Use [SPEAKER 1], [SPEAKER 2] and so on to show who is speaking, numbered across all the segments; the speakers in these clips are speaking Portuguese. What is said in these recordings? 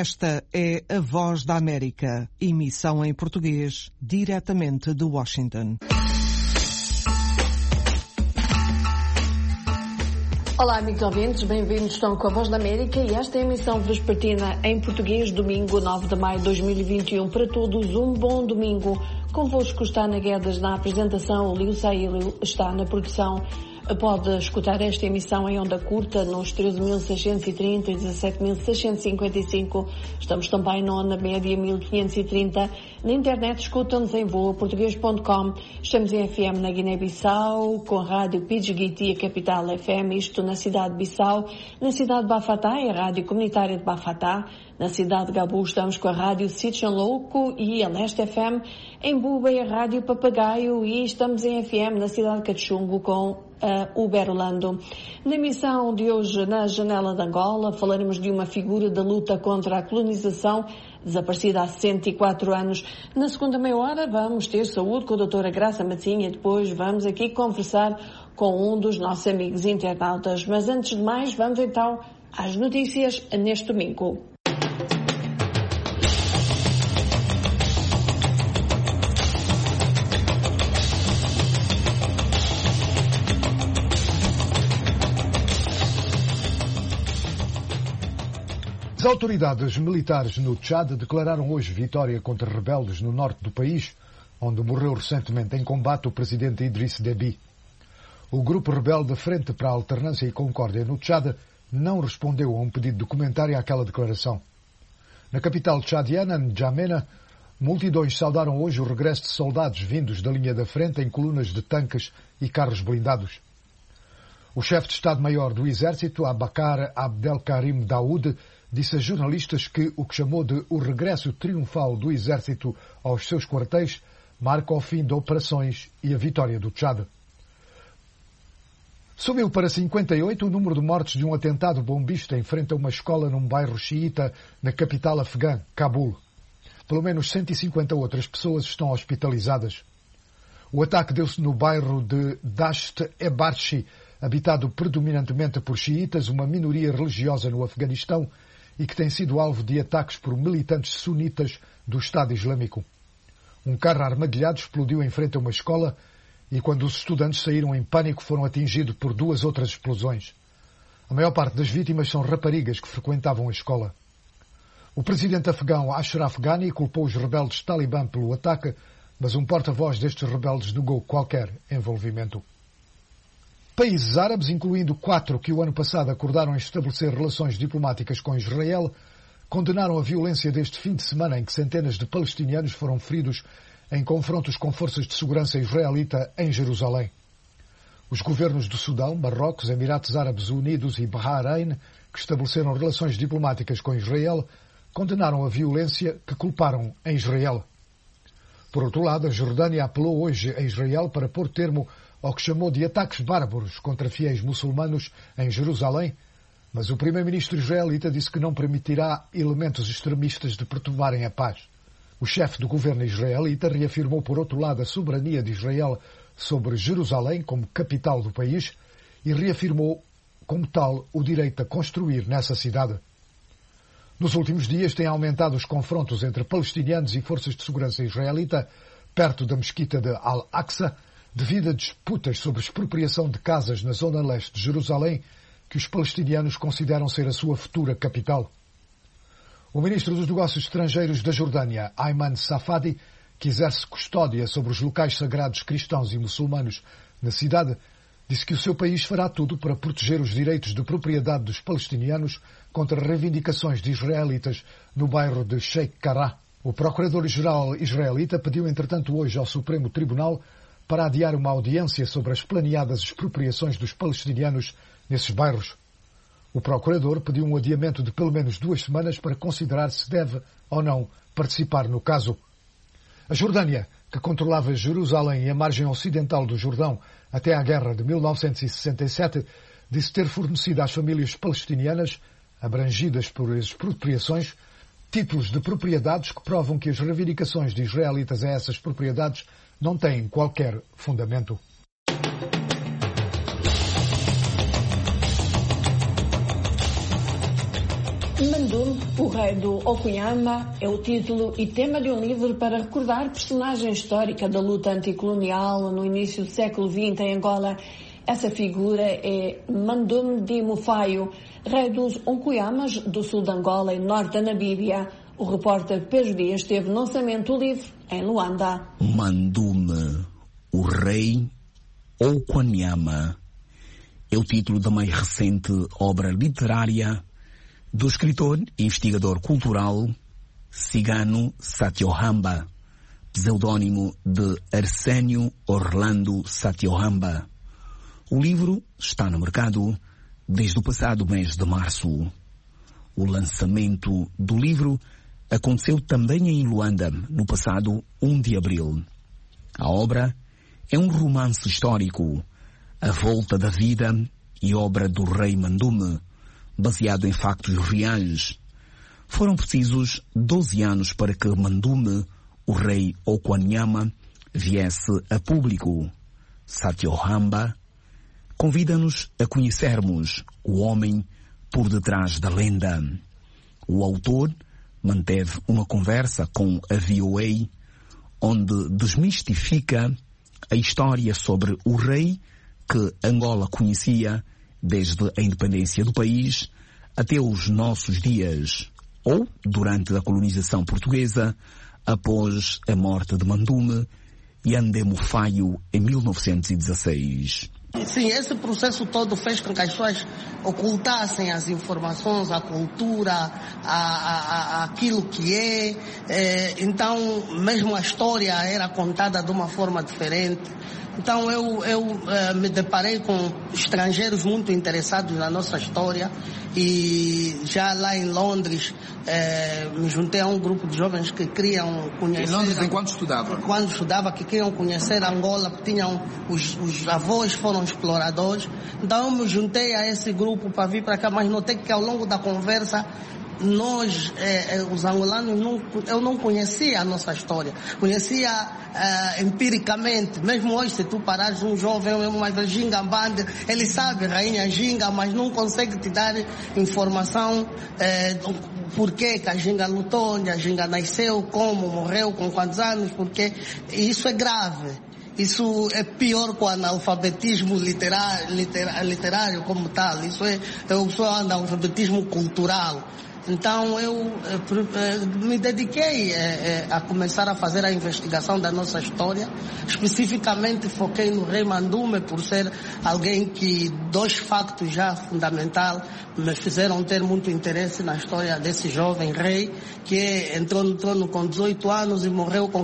[SPEAKER 1] Esta é a Voz da América, emissão em português, diretamente de Washington.
[SPEAKER 2] Olá, amigos ouvintes, bem-vindos, estão com a Voz da América e esta é a emissão vespertina em português, domingo 9 de maio de 2021. Para todos, um bom domingo. Convosco está Ana Guedes na apresentação, o Lio Saílio está na produção. Pode escutar esta emissão em onda curta nos 13.630 e 17.655. Estamos também na onda média 1530. Na internet escutam-nos em voaportuguês.com. Estamos em FM na Guiné-Bissau, com a rádio Pidgiguiti, a capital FM, isto na cidade de Bissau. Na cidade de Bafatá, a rádio comunitária de Bafatá. Na cidade de Gabu estamos com a rádio Sitchan Louco e a Leste FM. Em Buba, a rádio Papagaio, e estamos em FM na cidade de Cachungo com o Berolando. Na emissão de hoje, na Janela de Angola, falaremos de uma figura da luta contra a colonização, desaparecida há 104 anos. Na segunda meia hora vamos ter saúde com a doutora Graça Matinha, depois vamos aqui conversar com um dos nossos amigos internautas. Mas antes de mais, vamos então às notícias neste domingo.
[SPEAKER 3] As autoridades militares no Tchad declararam hoje vitória contra rebeldes no norte do país, onde morreu recentemente em combate o presidente Idriss Déby. O grupo rebelde Frente para a Alternância e Concórdia no Tchad não respondeu a um pedido de comentário àquela declaração. Na capital tchadiana, N'Djamena, multidões saudaram hoje o regresso de soldados vindos da linha da frente em colunas de tanques e carros blindados. O chefe de Estado-Maior do Exército, Abakar Abdelkarim Daoud, disse a jornalistas que o que chamou de o regresso triunfal do Exército aos seus quartéis marca o fim de operações e a vitória do Tchad. Subiu para 58 o número de mortes de um atentado bombista em frente a uma escola num bairro xiita na capital afegã, Cabul. Pelo menos 150 outras pessoas estão hospitalizadas. O ataque deu-se no bairro de Dasht-e-Barchi, habitado predominantemente por xiitas, uma minoria religiosa no Afeganistão, e que tem sido alvo de ataques por militantes sunitas do Estado Islâmico. Um carro armadilhado explodiu em frente a uma escola e, quando os estudantes saíram em pânico, foram atingidos por duas outras explosões. A maior parte das vítimas são raparigas que frequentavam a escola. O presidente afegão Ashraf Ghani culpou os rebeldes talibã pelo ataque, mas um porta-voz destes rebeldes negou qualquer envolvimento. Países árabes, incluindo 4 que o ano passado acordaram estabelecer relações diplomáticas com Israel, condenaram a violência deste fim de semana em que centenas de palestinianos foram feridos em confrontos com forças de segurança israelita em Jerusalém. Os governos do Sudão, Marrocos, Emirados Árabes Unidos e Bahrein, que estabeleceram relações diplomáticas com Israel, condenaram a violência que culparam em Israel. Por outro lado, a Jordânia apelou hoje a Israel para pôr termo ao que chamou de ataques bárbaros contra fiéis muçulmanos em Jerusalém, mas o primeiro-ministro israelita disse que não permitirá elementos extremistas de perturbarem a paz. O chefe do governo israelita reafirmou, por outro lado, a soberania de Israel sobre Jerusalém como capital do país e reafirmou, como tal, o direito a construir nessa cidade. Nos últimos dias têm aumentado os confrontos entre palestinianos e forças de segurança israelita perto da mesquita de Al-Aqsa, devido a disputas sobre expropriação de casas na zona leste de Jerusalém, que os palestinianos consideram ser a sua futura capital. O ministro dos Negócios Estrangeiros da Jordânia, Ayman Safadi, que exerce custódia sobre os locais sagrados cristãos e muçulmanos na cidade, disse que o seu país fará tudo para proteger os direitos de propriedade dos palestinianos contra reivindicações de israelitas no bairro de Sheikh Jarrah. O procurador-geral israelita pediu, entretanto, hoje ao Supremo Tribunal para adiar uma audiência sobre as planeadas expropriações dos palestinianos nesses bairros. O procurador pediu um adiamento de pelo menos 2 semanas para considerar se deve ou não participar no caso. A Jordânia, que controlava Jerusalém e a margem ocidental do Jordão até à guerra de 1967, disse ter fornecido às famílias palestinianas, abrangidas por expropriações, títulos de propriedades que provam que as reivindicações de israelitas a essas propriedades não têm qualquer fundamento.
[SPEAKER 2] Mandume, o rei do Okuyama, é o título e tema de um livro para recordar personagem histórica da luta anticolonial no início do século XX em Angola. Essa figura é Mandume de Mufaio, rei dos Okuyamas do sul de Angola e norte da Namíbia. O repórter Pedro Dias esteve no lançamento do livro em Luanda.
[SPEAKER 4] Mandume, o rei Okuyama, é o título da mais recente obra literária do escritor e investigador cultural cigano Satyohamba, pseudônimo de Arsénio Orlando Satyohamba. O livro está no mercado desde o passado mês de março. O lançamento do livro aconteceu também em Luanda, no passado 1 de abril. A obra é um romance histórico, a volta da vida e obra do rei Mandume, baseado em factos reais. Foram precisos 12 anos para que Mandume, o rei Okuyama, viesse a público. Satyohamba convida-nos a conhecermos o homem por detrás da lenda. O autor manteve uma conversa com a VOA, onde desmistifica a história sobre o rei que Angola conhecia desde a independência do país até os nossos dias, ou durante a colonização portuguesa, após a morte de Mandume e Ande Mufaio em 1916.
[SPEAKER 5] Sim, esse processo todo fez com que as pessoas ocultassem as informações, a cultura, aquilo que então mesmo a história era contada de uma forma diferente. Então eu me deparei com estrangeiros muito interessados na nossa história e já lá em Londres me juntei a um grupo de jovens que queriam conhecer...
[SPEAKER 6] Em Londres, enquanto estudava?
[SPEAKER 5] Quando estudava, que queriam conhecer Angola, porque os avós foram exploradores. Então eu me juntei a esse grupo para vir para cá, mas notei que ao longo da conversa nós, os angolanos, eu não conhecia a nossa história. Conhecia empiricamente. Mesmo hoje, se tu parares um jovem, uma Ginga Band, ele sabe Rainha Ginga, mas não consegue te dar informação por que a Ginga lutou, onde a Ginga nasceu, como, morreu, com quantos anos, porque isso é grave. Isso é pior que o analfabetismo literário como tal. Isso é o analfabetismo cultural. Então eu me dediquei a começar a fazer a investigação da nossa história. Especificamente foquei no rei Mandume por ser alguém que 2 factos já fundamentais me fizeram ter muito interesse na história desse jovem rei que entrou no trono com 18 anos e morreu com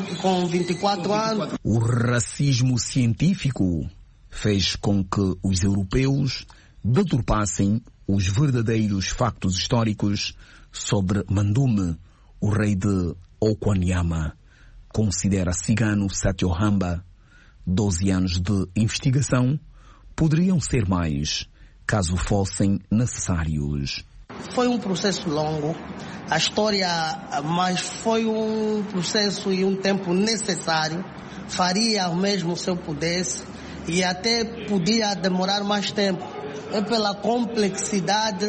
[SPEAKER 5] 24 anos.
[SPEAKER 4] O racismo científico fez com que os europeus deturpassem os verdadeiros factos históricos sobre Mandume, o rei de Okuyama. Considera cigano Satyohamba. 12 anos de investigação poderiam ser mais, caso fossem necessários.
[SPEAKER 5] Foi um processo longo, a história, mas foi um processo e um tempo necessário. Faria o mesmo se eu pudesse e até podia demorar mais tempo. É pela complexidade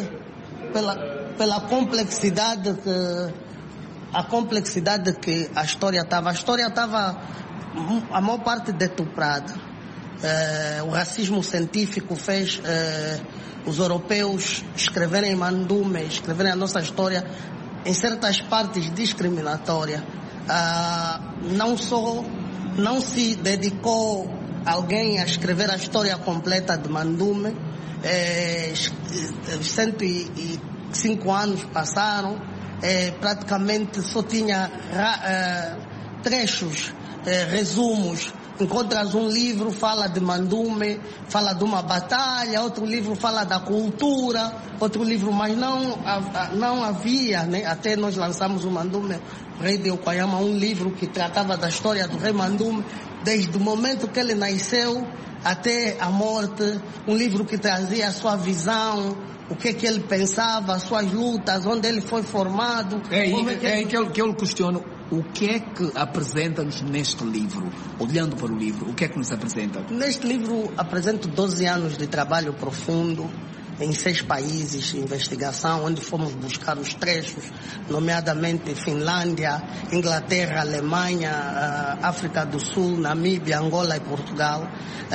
[SPEAKER 5] que a história estava. A história estava, a maior parte, deturpada. O racismo científico fez os europeus escreverem Mandume, escreverem a nossa história em certas partes discriminatória. Não se dedicou alguém a escrever a história completa de Mandume. 105 anos passaram, praticamente só tinha trechos, resumos. Encontras um livro, fala de Mandume, fala de uma batalha, outro livro fala da cultura, outro livro, mas não havia, né? Até nós lançamos o Mandume, rei de Okuyama, um livro que tratava da história do rei Mandume, desde o momento que ele nasceu até a morte, um livro que trazia a sua visão, o que ele pensava, as suas lutas, onde ele foi formado.
[SPEAKER 6] Que eu questiono, o que é que apresenta-nos neste livro? Olhando para o livro, o que é que nos apresenta?
[SPEAKER 5] Neste livro apresento 12 anos de trabalho profundo, em 6 países de investigação, onde fomos buscar os trechos, nomeadamente Finlândia, Inglaterra, Alemanha, África do Sul, Namíbia, Angola e Portugal.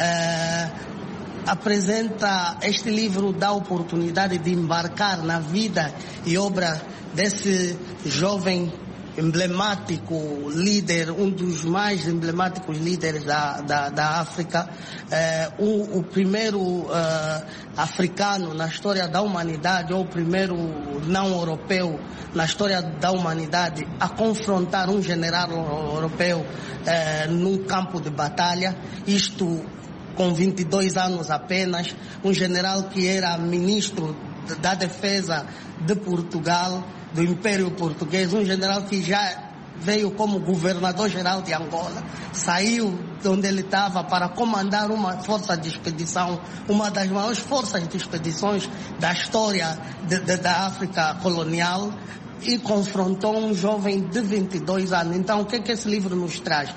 [SPEAKER 5] Este livro dá a oportunidade de embarcar na vida e obra desse jovem emblemático líder, um dos mais emblemáticos líderes da África, o primeiro africano na história da humanidade, ou o primeiro não europeu na história da humanidade a confrontar um general europeu num campo de batalha, isto com 22 anos apenas, um general que era ministro da Defesa de Portugal, do Império Português, um general que já veio como governador-geral de Angola, saiu de onde ele estava para comandar uma força de expedição, uma das maiores forças de expedições da história da África colonial, e confrontou um jovem de 22 anos. Então, o que é que esse livro nos traz?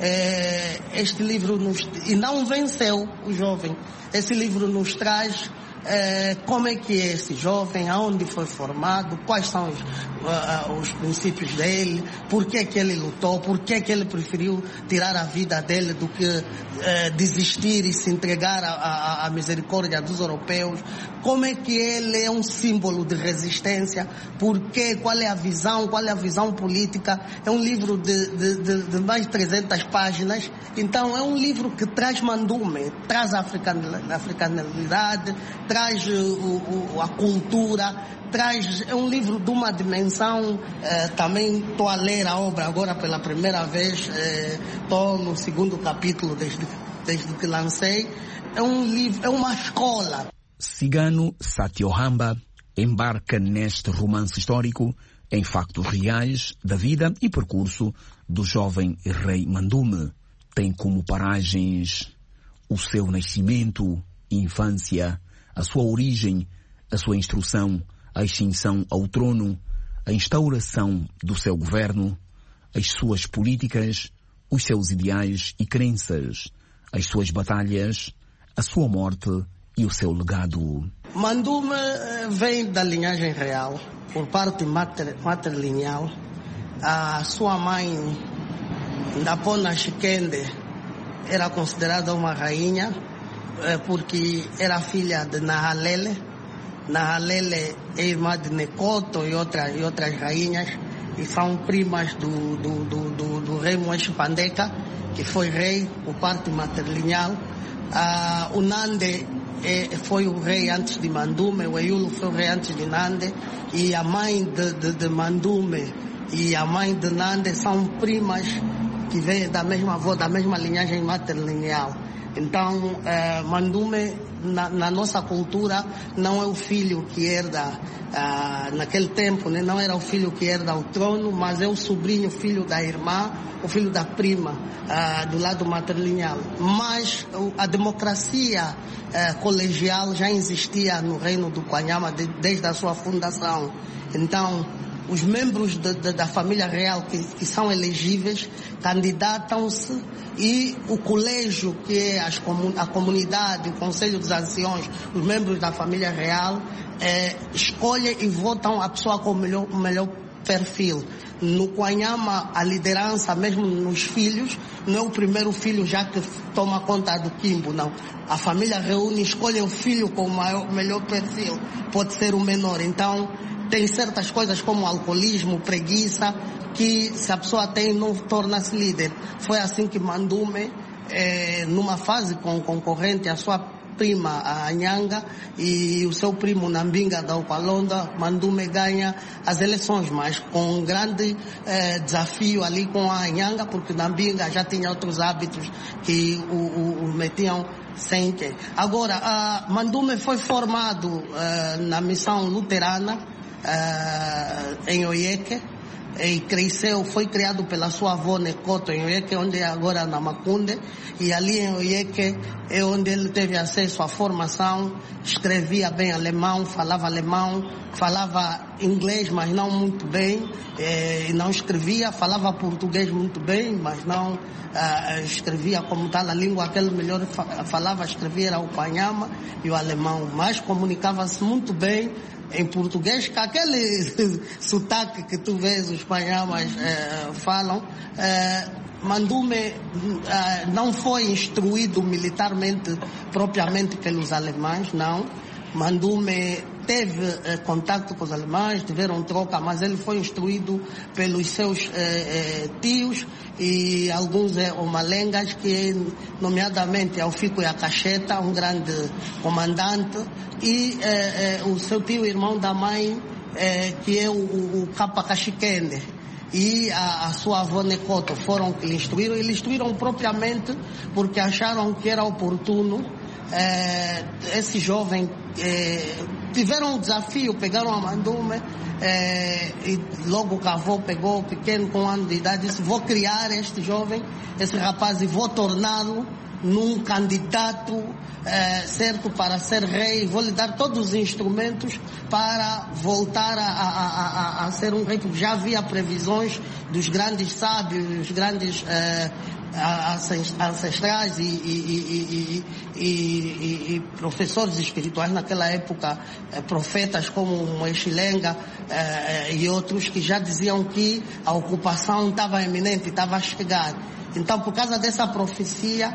[SPEAKER 5] Este livro e não venceu o jovem. Esse livro nos traz como é que é esse jovem, aonde foi formado, quais são os princípios dele, por que ele lutou, por que ele preferiu tirar a vida dele do que desistir e se entregar à misericórdia dos europeus, como é que ele é um símbolo de resistência, qual é a visão política. É um livro de mais de 300 páginas, então é um livro que traz Mandume, traz a africanidade, traz a cultura, é um livro de uma dimensão. Também estou a ler a obra agora pela primeira vez, estou no 2º capítulo desde que lancei. É um livro, é uma escola.
[SPEAKER 4] Cigano Satyohamba embarca neste romance histórico em factos reais da vida e percurso do jovem rei Mandume. Tem como paragens o seu nascimento, infância, a sua origem, a sua instrução, a ascensão ao trono, a instauração do seu governo, as suas políticas, os seus ideais e crenças, as suas batalhas, a sua morte e o seu legado.
[SPEAKER 5] Mandume vem da linhagem real, por parte matrilineal. A sua mãe, Ndapona Shikende, era considerada uma rainha, porque era filha de Nahalele. Nahalele é irmã de Nekoto e outras rainhas, e são primas do rei Moeshi Pandeka, que foi rei por parte matrilineal. O Nande foi o rei antes de Mandume, o Eyulo foi o rei antes de Nande, e a mãe de Mandume e a mãe de Nande são primas que vêm da mesma avó, da mesma linhagem matrilineal. Então, Mandume, na nossa cultura, não é o filho que herda, naquele tempo, né, não era o filho que herda o trono, mas é o sobrinho, filho da irmã, o filho da prima, do lado matrilineal. Mas a democracia colegial já existia no reino do Kwanyama desde a sua fundação. Então, os membros da família real que são elegíveis candidatam-se, e o colégio, que é a comunidade, o conselho dos anciões, os membros da família real, escolhem e votam a pessoa com o melhor perfil. No Kwanyama, a liderança, mesmo nos filhos, não é o primeiro filho já que toma conta do quimbo, não. A família reúne, escolhe o filho com o melhor perfil, pode ser o menor. Então, tem certas coisas como alcoolismo, preguiça, que se a pessoa tem, não torna-se líder. Foi assim que Mandume, numa fase concorrente, a sua prima, a Anhanga, e o seu primo Nambinga da Upalonda, Mandume ganha as eleições, mas com um grande desafio ali com a Anhanga, porque Nambinga já tinha outros hábitos que o metiam sem que. Agora, Mandume foi formado na missão luterana, em Oieke, e cresceu, foi criado pela sua avó Necoto em Oieque, onde é agora na Macunde, e ali em Oieque é onde ele teve acesso à formação, escrevia bem alemão, falava inglês, mas não muito bem, não escrevia, falava português muito bem, mas não escrevia como tal a língua que ele melhor falava, escrevia era o panhama e o alemão, mas comunicava-se muito bem em português, com aquele sotaque que tu vês os panhamas falam. Mandume não foi instruído militarmente propriamente pelos alemães, não. Mandume teve contato com os alemães, tiveram troca, mas ele foi instruído pelos seus tios e alguns omalengas, que nomeadamente Alfico Yakasheta, um grande comandante, e o seu tio irmão da mãe, que é o Capa Caxiquende, e a sua avó Necoto foram que lhe instruíram, e lhe instruíram propriamente porque acharam que era oportuno. Esse jovem tiveram um desafio, pegaram a Mandume e logo o avô pegou o pequeno com 1 ano de idade e disse: vou criar este jovem, esse rapaz, e vou torná-lo num candidato certo para ser rei, vou lhe dar todos os instrumentos para voltar a ser um rei, porque já havia previsões dos grandes sábios, dos grandes ancestrais e professores espirituais naquela época, profetas como Moexilenga e outros, que já diziam que a ocupação estava iminente, estava a chegar. Então, por causa dessa profecia,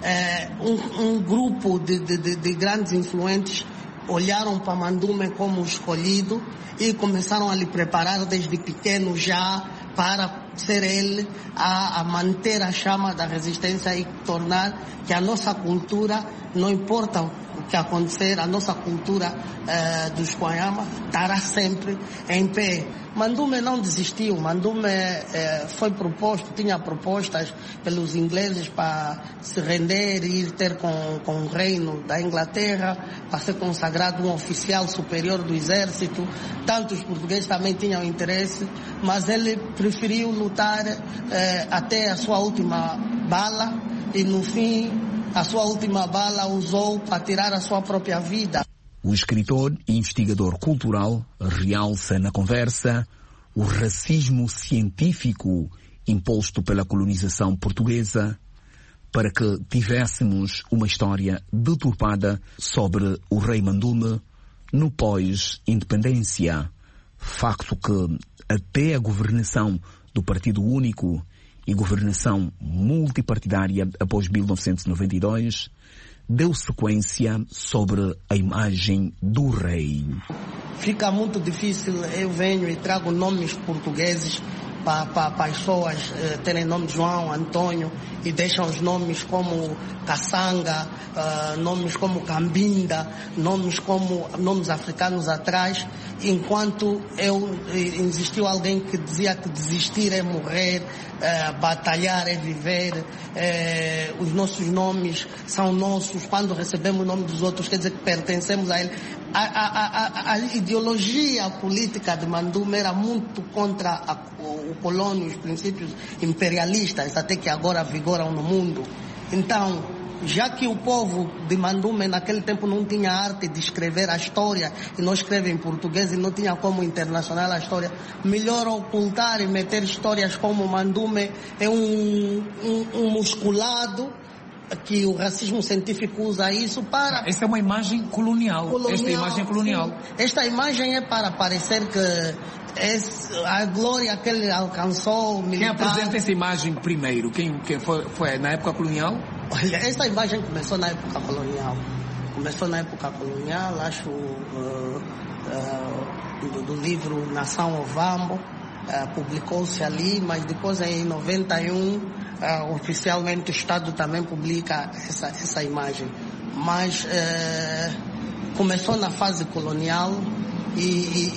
[SPEAKER 5] um grupo de grandes influentes olharam para Mandume como escolhido e começaram a lhe preparar desde pequeno já para ser ele a manter a chama da resistência e tornar que a nossa cultura, não importa o que acontecer, a nossa cultura dos Kwanyama estará sempre em pé. Mandume não desistiu, Mandume foi proposto, tinha propostas pelos ingleses para se render e ir ter com o reino da Inglaterra, para ser consagrado um oficial superior do exército. Tantos portugueses também tinham interesse, mas ele preferiu lutar até a sua última bala, e no fim a sua última bala usou para tirar a sua própria vida.
[SPEAKER 4] O escritor e investigador cultural realça na conversa o racismo científico imposto pela colonização portuguesa para que tivéssemos uma história deturpada sobre o rei Mandume no pós-independência. Facto que até a governação do Partido Único e governação multipartidária após 1992 deu sequência sobre a imagem do rei.
[SPEAKER 5] Fica muito difícil, eu venho e trago nomes portugueses para pessoas terem nome João, Antônio, e deixam os nomes como Kassanga, nomes como Cambinda, nomes africanos atrás, enquanto existiu alguém que dizia que desistir é morrer, batalhar é viver, os nossos nomes são nossos, quando recebemos o nome dos outros quer dizer que pertencemos a ele. A ideologia política de Mandume era muito contra o colônio, os princípios imperialistas, até que agora vigoram no mundo. Então, já que o povo de Mandume naquele tempo não tinha arte de escrever a história, e não escreve em português e não tinha como internacional a história, melhor ocultar e meter histórias como Mandume é um musculado, que o racismo científico usa isso para...
[SPEAKER 6] Essa é uma imagem colonial. Esta imagem é colonial.
[SPEAKER 5] Sim. Esta imagem é para parecer que a glória que ele alcançou militar...
[SPEAKER 6] Quem apresenta essa imagem primeiro? Quem foi na época colonial?
[SPEAKER 5] Olha, esta imagem começou na época colonial. Acho, do livro Nação Ovambo, publicou-se ali, mas depois em 91... oficialmente o Estado também publica essa imagem, mas começou na fase colonial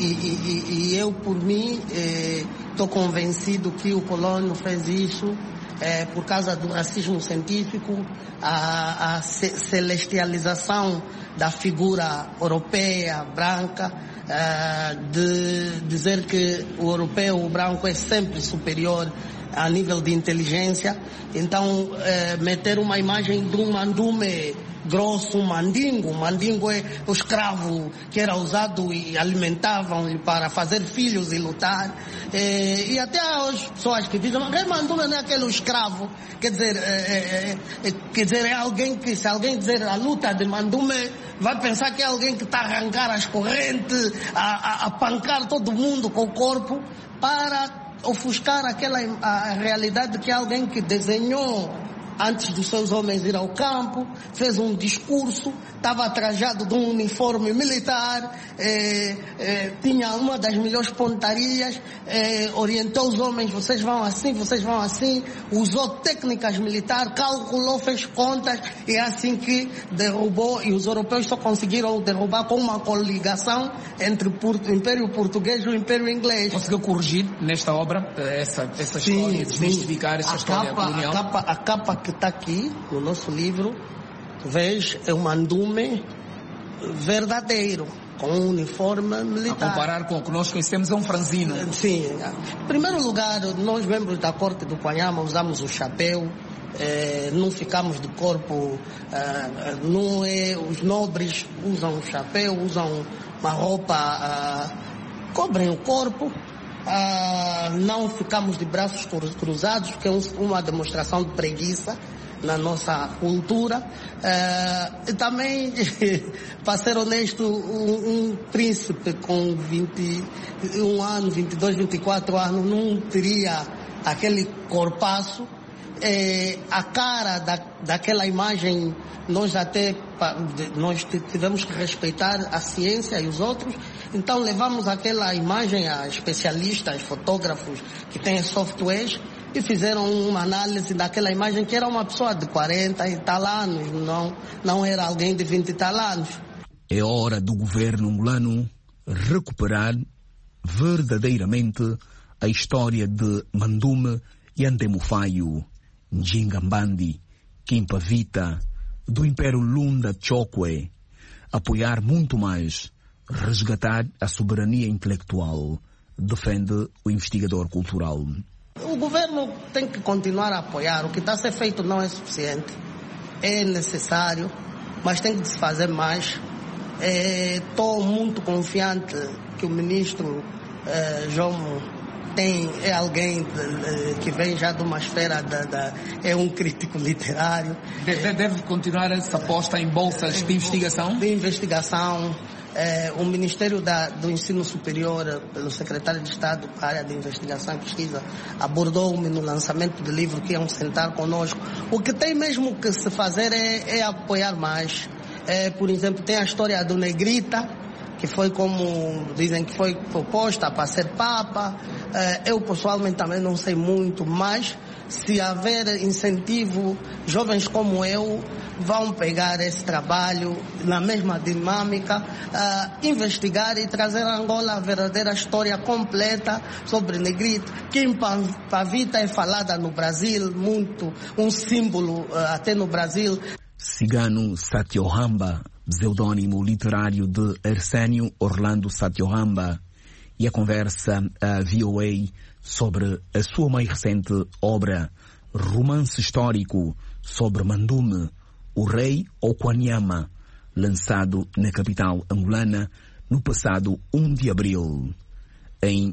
[SPEAKER 5] e eu, por mim, estou convencido que o colônio fez isso por causa do racismo científico, a celestialização da figura europeia, branca, de dizer que o europeu, o branco, é sempre superior a nível de inteligência. Então, meter uma imagem de um mandume grosso, um mandingo. O mandingo é o escravo que era usado e alimentavam para fazer filhos e lutar. E até as pessoas que dizem, mas mandume não é aquele escravo. Quer dizer, é alguém que, se alguém dizer a luta de mandume, vai pensar que é alguém que está a arrancar as correntes, a pancar todo mundo com o corpo, para ofuscar a realidade que é alguém que desenhou antes dos seus homens ir ao campo, fez um discurso, estava trajado de um uniforme militar, tinha uma das melhores pontarias, orientou os homens, vocês vão assim, usou técnicas militares, calculou, fez contas, e é assim que derrubou, e os europeus só conseguiram derrubar com uma coligação entre o Império Português e o Império Inglês.
[SPEAKER 6] Conseguiu corrigir nesta obra essa história, desmistificar essa história colonial?
[SPEAKER 5] A capa que está aqui no nosso livro, vês, é um mandume verdadeiro, com um uniforme militar.
[SPEAKER 6] A comparar com o que nós conhecemos, é um franzino.
[SPEAKER 5] Sim. Em primeiro lugar, nós, membros da corte do Quanhama, usamos o chapéu, não ficamos de corpo, os nobres usam o chapéu, usam uma roupa, cobrem o corpo. Não ficamos de braços cruzados, que é uma demonstração de preguiça na nossa cultura. E também, para ser honesto, um príncipe com 21 anos, 22, 24 anos não teria aquele corpaço. A cara daquela imagem, nós tivemos que respeitar a ciência e os outros, então levamos aquela imagem a especialistas, fotógrafos que têm softwares, e fizeram uma análise daquela imagem, que era uma pessoa de 40 e tal anos, não era alguém de 20 e tal anos.
[SPEAKER 4] É hora do governo angolano recuperar verdadeiramente a história de Mandume e Andemufaio, Njingambandi, Kimpavita, do Império Lunda Chokwe, apoiar muito mais, resgatar a soberania intelectual, defende o investigador cultural.
[SPEAKER 5] O governo tem que continuar a apoiar. O que está a ser feito não é suficiente. É necessário, mas tem que se fazer mais. Estou muito confiante que o ministro Jomo é alguém que vem já de uma esfera, é um crítico literário.
[SPEAKER 6] Deve continuar essa aposta em bolsas de investigação?
[SPEAKER 5] De investigação. O Ministério do Ensino Superior, pelo Secretário de Estado para a área de Investigação e Pesquisa, abordou-me no lançamento do livro, que iam sentar conosco. O que tem mesmo que se fazer é apoiar mais. Por exemplo, tem a história do Negrita, que foi, como dizem, que foi proposta para ser Papa. Eu pessoalmente também não sei muito, mas se haver incentivo, jovens como eu vão pegar esse trabalho na mesma dinâmica, investigar e trazer a Angola a verdadeira história completa sobre Negrito. Kimpavita é falada no Brasil muito, um símbolo até no Brasil.
[SPEAKER 4] Cigano Satyohamba, pseudônimo literário de Arsénio Orlando Satyohamba, e a conversa a VOA sobre a sua mais recente obra, romance histórico sobre Mandume, o rei Okwanyama, lançado na capital angolana no passado 1 de abril. Em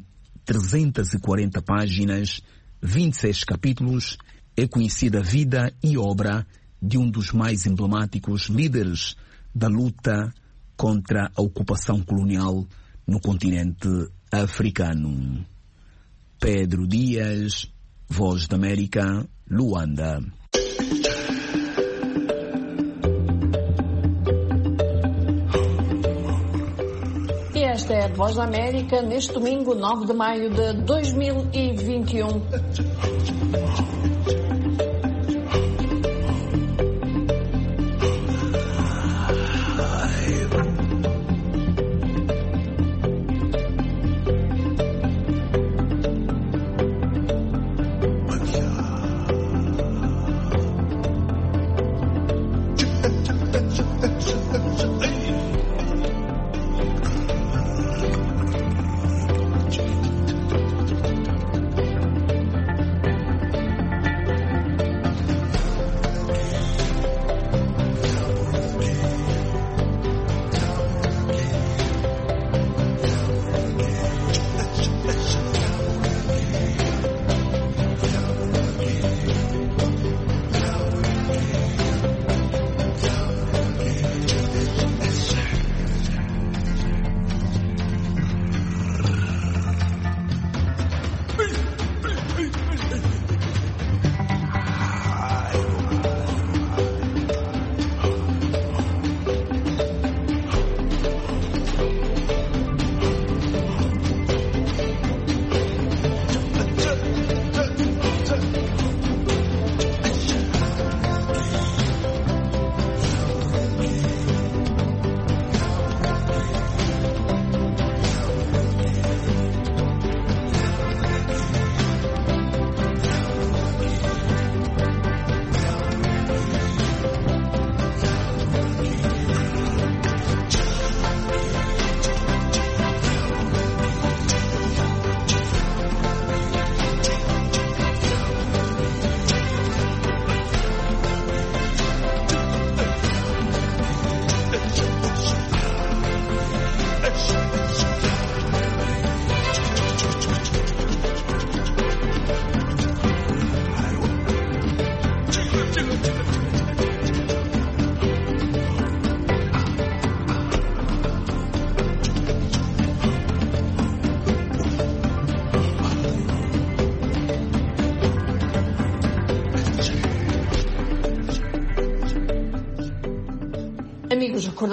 [SPEAKER 4] 340 páginas, 26 capítulos, é conhecida a vida e obra de um dos mais emblemáticos líderes da luta contra a ocupação colonial no continente africano. Pedro Dias, Voz da América, Luanda.
[SPEAKER 2] E esta é a Voz da América neste domingo, 9 de maio de 2021.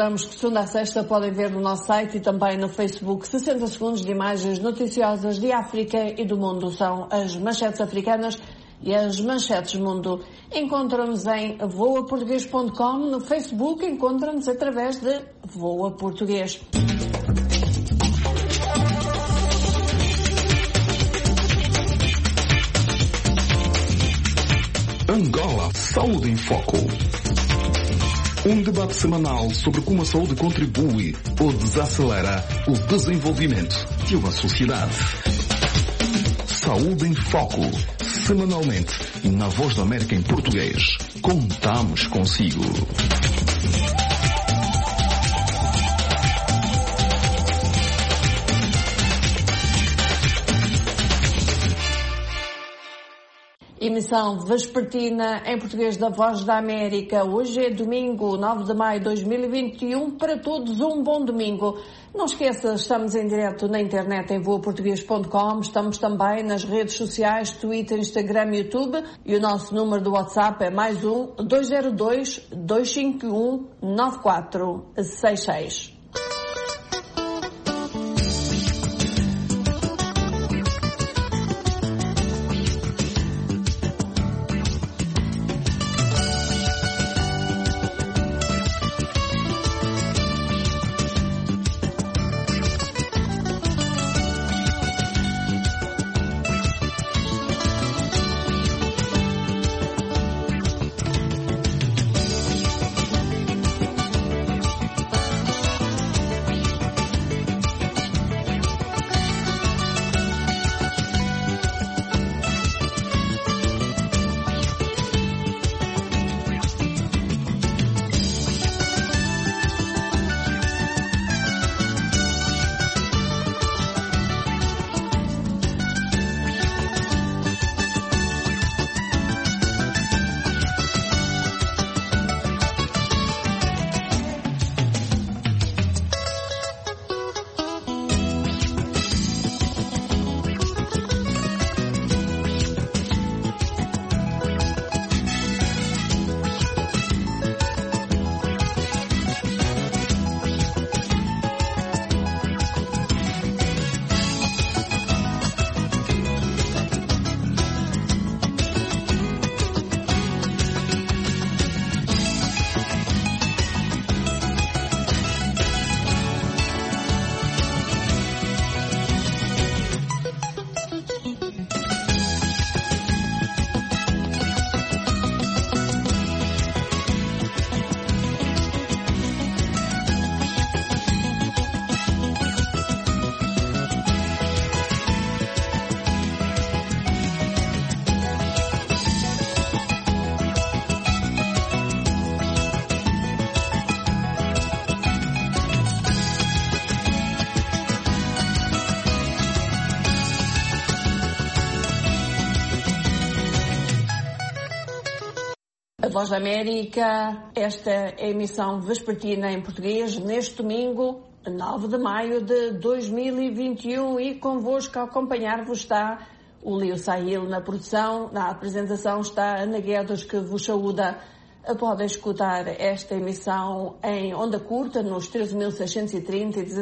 [SPEAKER 2] Recordamos que de segunda a sexta podem ver no nosso site e também no Facebook 60 segundos de imagens noticiosas de África e do mundo. São as manchetes africanas e as manchetes mundo. Encontram-nos em voaportuguês.com, no Facebook encontram-nos através de Voa Português.
[SPEAKER 7] Angola Saúde em Foco. Um debate semanal sobre como a saúde contribui ou desacelera o desenvolvimento de uma sociedade. Saúde em Foco. Semanalmente, na Voz da América em português. Contamos consigo.
[SPEAKER 2] Emissão vespertina em português da Voz da América. Hoje é domingo, 9 de maio de 2021. Para todos, um bom domingo. Não esqueça, estamos em direto na internet em voaportuguês.com. Estamos também nas redes sociais, Twitter, Instagram e YouTube. E o nosso número do WhatsApp é +1 202 251 9466. Voz da América, esta é a emissão vespertina em português, neste domingo, 9 de maio de 2021, e convosco a acompanhar-vos está o Leo Sahil na produção. Na apresentação está a Ana Guedes, que vos saúda. Podem escutar esta emissão em onda curta nos 13.630 e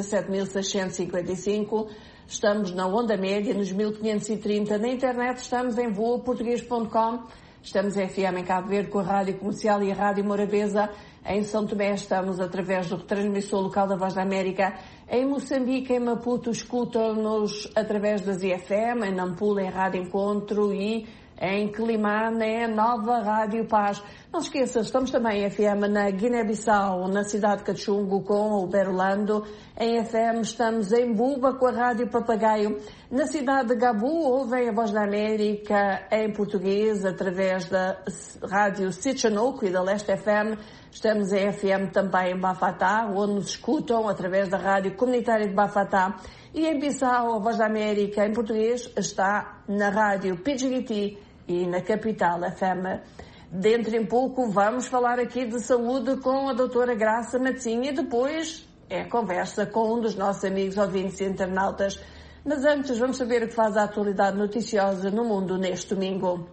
[SPEAKER 2] 17.655. Estamos na onda média nos 1530. Na internet estamos em voaportuguês.com. Estamos em FM em Cabo Verde com a Rádio Comercial e a Rádio Morabeza. Em São Tomé estamos através do retransmissor local da Voz da América. Em Moçambique, em Maputo, escutam-nos através das IFM, em Nampula, em Rádio Encontro, e em Quelimane, é a Nova Rádio Paz. Não se esqueça, estamos também em FM na Guiné-Bissau, na cidade de Cachungo, com o Berlando. Em FM estamos em Buba, com a Rádio Papagaio. Na cidade de Gabu, ouvem a Voz da América em português, através da Rádio Sitchanouk e da Leste FM. Estamos em FM também em Bafatá, onde nos escutam através da Rádio Comunitária de Bafatá. E em Bissau, a Voz da América em português está na Rádio PGT e na Capital FM. Dentro em pouco vamos falar aqui de saúde com a doutora Graça Matzinha e depois é conversa com um dos nossos amigos ouvintes e internautas. Mas antes vamos saber o que faz a atualidade noticiosa no mundo neste domingo.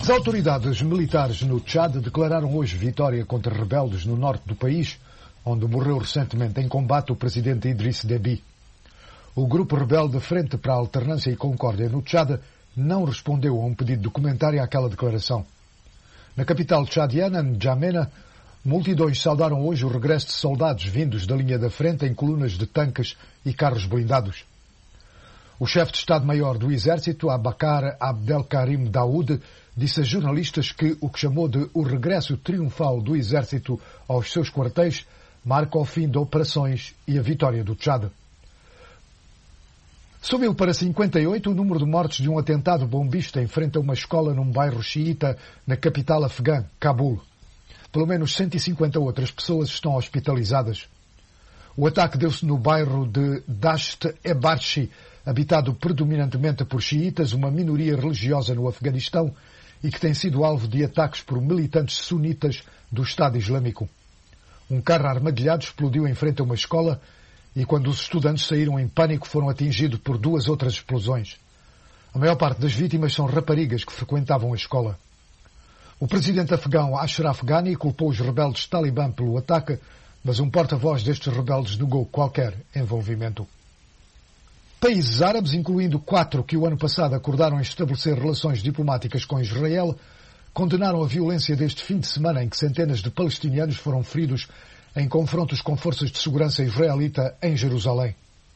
[SPEAKER 3] As autoridades militares no Tchad declararam hoje vitória contra rebeldes no norte do país, onde morreu recentemente em combate o presidente Idriss Déby. O grupo rebelde Frente para a Alternância e Concórdia no Tchad não respondeu a um pedido de comentário àquela declaração. Na capital tchadiana, N'Djamena, multidões saudaram hoje o regresso de soldados vindos da linha da frente em colunas de tanques e carros blindados. O chefe de Estado-Maior do Exército, Abakar Abdelkarim Daoud, disse a jornalistas que o que chamou de o regresso triunfal do Exército aos seus quartéis marca o fim de operações e a vitória do Tchad. Subiu para 58 o número de mortes de um atentado bombista em frente a uma escola num bairro xiita na capital afegã, Cabul. Pelo menos 150 outras pessoas estão hospitalizadas. O ataque deu-se no bairro de Dasht-e-Barshi, habitado predominantemente por xiitas, uma minoria religiosa no Afeganistão, e que tem sido alvo de ataques por militantes sunitas do Estado Islâmico. Um carro armadilhado explodiu em frente a uma escola e quando os estudantes saíram em pânico foram atingidos por 2 outras explosões. A maior parte das vítimas são raparigas que frequentavam a escola. O presidente afegão Ashraf Ghani culpou os rebeldes talibã pelo ataque, mas um porta-voz destes rebeldes negou qualquer envolvimento. Países árabes, incluindo 4 que o ano passado acordaram estabelecer relações diplomáticas com Israel, condenaram a violência deste fim de semana em que centenas de palestinianos foram feridos em confrontos com forças de segurança israelita em Jerusalém.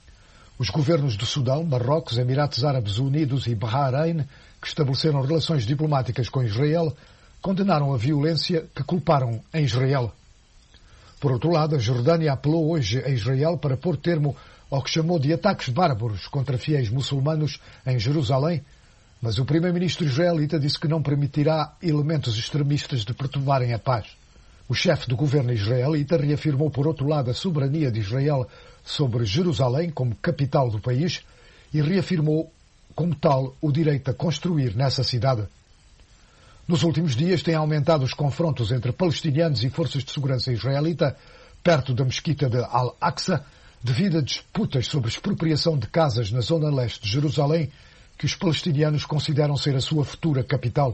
[SPEAKER 3] Os governos do Sudão, Marrocos, Emirados Árabes Unidos e Bahrein, que estabeleceram relações diplomáticas com Israel, condenaram a violência que culparam em Israel. Por outro lado, a Jordânia apelou hoje a Israel para pôr termo ao que chamou de ataques bárbaros contra fiéis muçulmanos em Jerusalém, mas o primeiro-ministro israelita disse que não permitirá elementos extremistas de perturbarem a paz. O chefe do governo israelita reafirmou, por outro lado, a soberania de Israel sobre Jerusalém como capital do país e reafirmou, como tal, o direito a construir nessa cidade. Nos últimos dias têm aumentado os confrontos entre palestinianos e forças de segurança israelita perto da mesquita de Al-Aqsa, devido a disputas sobre expropriação de casas na zona leste de Jerusalém, que os palestinianos consideram ser a sua futura capital.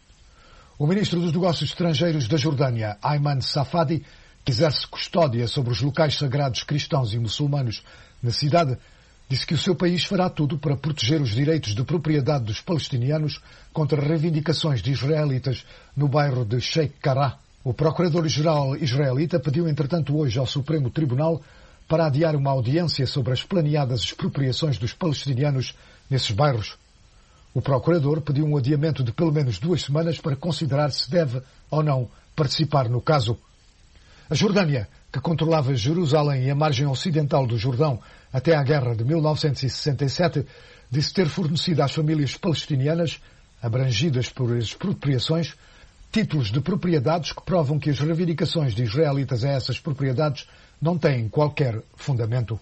[SPEAKER 3] O ministro dos Negócios Estrangeiros da Jordânia, Ayman Safadi, que exerce custódia sobre os locais sagrados cristãos e muçulmanos na cidade, disse que o seu país fará tudo para proteger os direitos de propriedade dos palestinianos contra reivindicações de israelitas no bairro de Sheikh Jarrah. O procurador-geral israelita pediu, entretanto, hoje ao Supremo Tribunal para adiar uma audiência sobre as planeadas expropriações dos palestinianos nesses bairros. O procurador pediu um adiamento de pelo menos 2 semanas para considerar se deve ou não participar no caso. A Jordânia, que controlava Jerusalém e a margem ocidental do Jordão até à guerra de 1967, disse ter fornecido às famílias palestinianas, abrangidas por expropriações, títulos de propriedades que provam que as reivindicações de israelitas a essas propriedades não têm qualquer fundamento.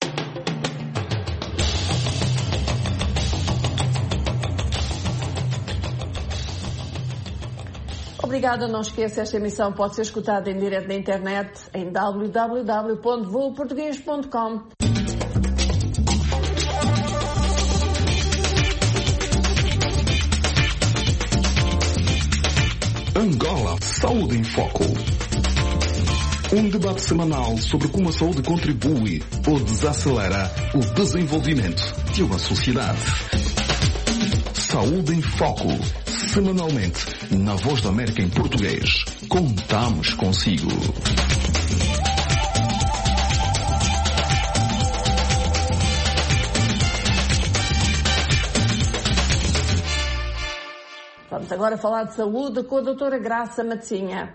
[SPEAKER 2] Obrigada, não esqueça, esta emissão pode ser escutada em direto na internet em www.voaportugues.com.
[SPEAKER 7] Angola Saúde em Foco. Um debate semanal sobre como a saúde contribui ou desacelera o desenvolvimento de uma sociedade. Saúde em Foco. Semanalmente, na Voz da América em português. Contamos consigo.
[SPEAKER 2] Vamos agora falar de saúde com a doutora Graça Matezinha.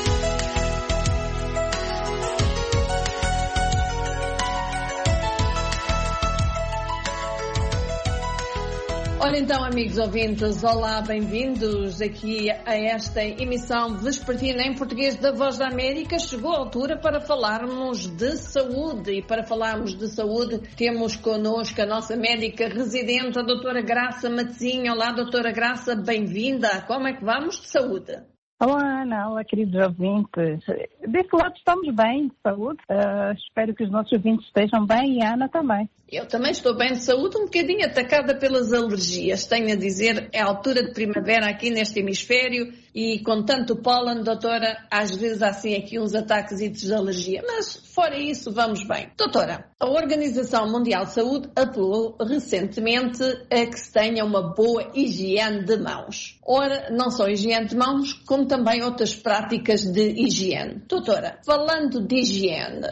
[SPEAKER 2] Ora então, amigos ouvintes, olá, bem-vindos aqui a esta emissão vespertina em português da Voz da América. Chegou a altura para falarmos de saúde e para falarmos de saúde temos connosco a nossa médica residente, a doutora Graça Matezinha. Olá, doutora Graça, bem-vinda. Como é que vamos de saúde?
[SPEAKER 8] Olá, Ana. Olá, queridos ouvintes. Desse lado estamos bem, de saúde. Espero que os nossos ouvintes estejam bem e a Ana também.
[SPEAKER 2] Eu também estou bem de saúde, um bocadinho atacada pelas alergias. Tenho a dizer, é a altura de primavera aqui neste hemisfério e com tanto pólen, doutora, às vezes há assim aqui uns ataques de alergia. Mas fora isso, vamos bem. Doutora, a Organização Mundial de Saúde apelou recentemente a que se tenha uma boa higiene de mãos. Ora, não só higiene de mãos, como também outras práticas de higiene. Doutora, falando de higiene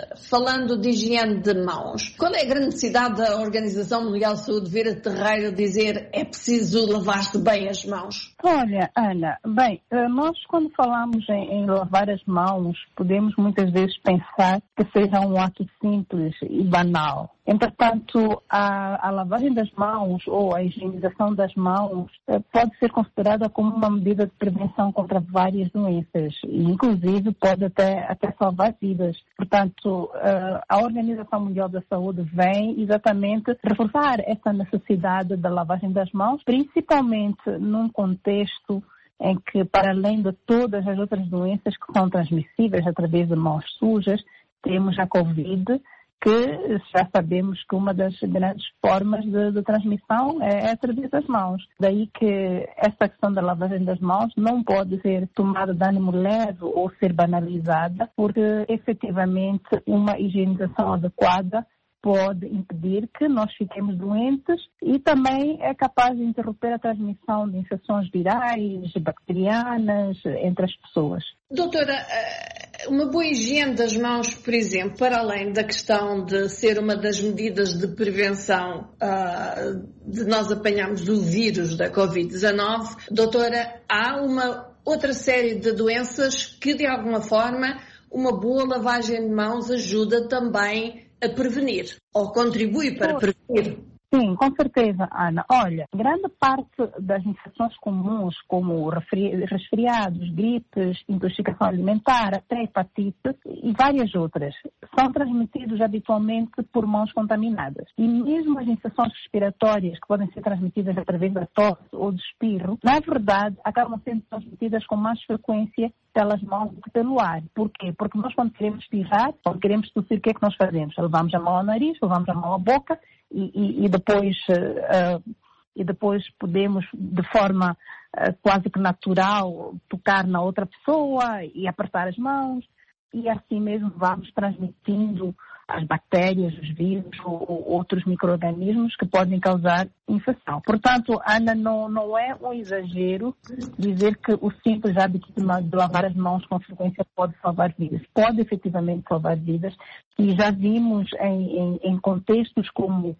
[SPEAKER 2] de mãos, qual é a grande necessidade da Organização Mundial de Saúde vir a terreiro dizer é preciso lavar-se bem as mãos?
[SPEAKER 8] Olha, Ana, bem, nós quando falamos em lavar as mãos, podemos muitas vezes pensar que seja um ato simples e banal. Entretanto, a lavagem das mãos ou a higienização das mãos pode ser considerada como uma medida de prevenção contra várias doenças e, inclusive, pode até salvar vidas. Portanto, a Organização Mundial da Saúde vem exatamente reforçar essa necessidade da lavagem das mãos, principalmente num contexto em que, para além de todas as outras doenças que são transmissíveis através de mãos sujas, temos a Covid, que já sabemos que uma das grandes formas de transmissão é através das mãos. Daí que essa questão da lavagem das mãos não pode ser tomada de ânimo leve ou ser banalizada, porque efetivamente uma higienização adequada pode impedir que nós fiquemos doentes e também é capaz de interromper a transmissão de infecções virais, bacterianas, entre as pessoas.
[SPEAKER 2] Doutora, uma boa higiene das mãos, por exemplo, para além da questão de ser uma das medidas de prevenção de nós apanharmos o vírus da Covid-19, doutora, há uma outra série de doenças que, de alguma forma, uma boa lavagem de mãos ajuda também a prevenir, ou contribui para prevenir.
[SPEAKER 8] Sim, com certeza, Ana. Olha, grande parte das infecções comuns, como resfriados, gripes, intoxicação alimentar, até hepatite e várias outras, são transmitidos habitualmente por mãos contaminadas. E mesmo as infecções respiratórias, que podem ser transmitidas através da tosse ou do espirro, na verdade, acabam sendo transmitidas com mais frequência pelas mãos do que pelo ar. Por quê? Porque nós, quando queremos espirrar, quando queremos tossir, o que é que nós fazemos? Levamos a mão ao nariz, levamos a mão à boca e depois podemos, de forma quase que natural, tocar na outra pessoa e apertar as mãos. E assim mesmo vamos transmitindo as bactérias, os vírus ou outros micro-organismos que podem causar infecção. Portanto, Ana, não é um exagero dizer que o simples hábito de lavar as mãos com frequência pode salvar vidas. Pode efetivamente salvar vidas e já vimos em contextos como